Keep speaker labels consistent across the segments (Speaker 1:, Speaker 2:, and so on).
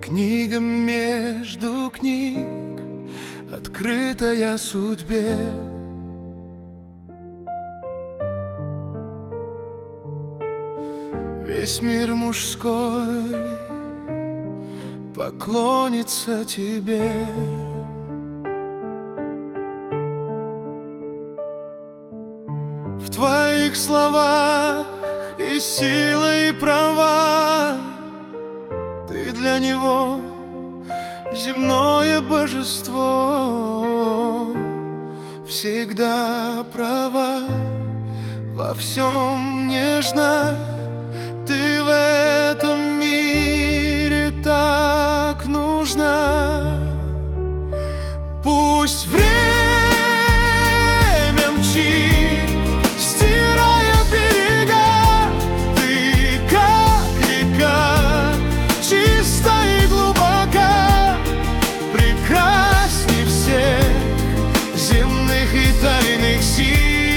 Speaker 1: Книга между книг, открытая судьбе. Весь мир мужской поклонится тебе. В твоих словах и сила, и права. Ты для него земное божество. Всегда права, во всем нежна. Ты в этом мире так нужна. Пусть время мчит, стирая берега. Ты как река, чиста и глубока, прекрасней всех земных и тайных сил.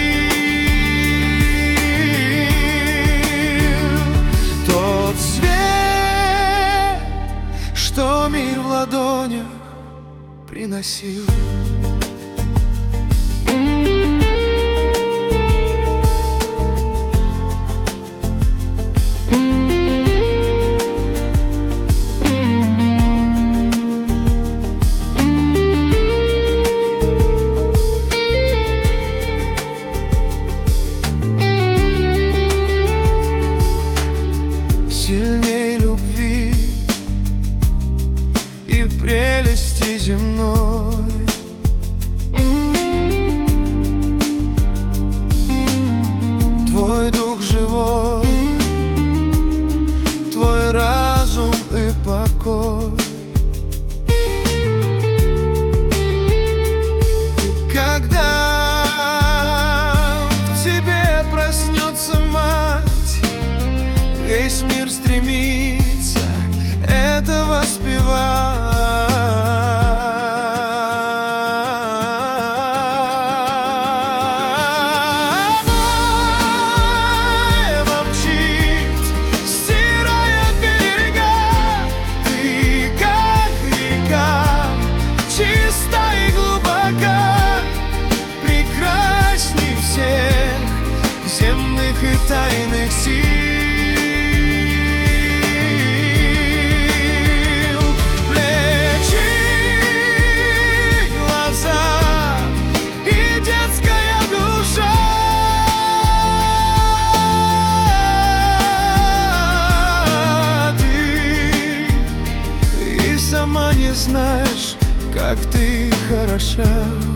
Speaker 1: Тот свет, что мир в ладонях приносил. Сильней любви и прелести земной. Твой дух живой, твой разум и покой. Когда в тебе проснется мать, весь мир стремится это воспевать. Небо мчит, стирая берега. Ты как река, чиста и глубока, прекрасней всех земных и тайных сил. Сама не знаешь, как ты хороша.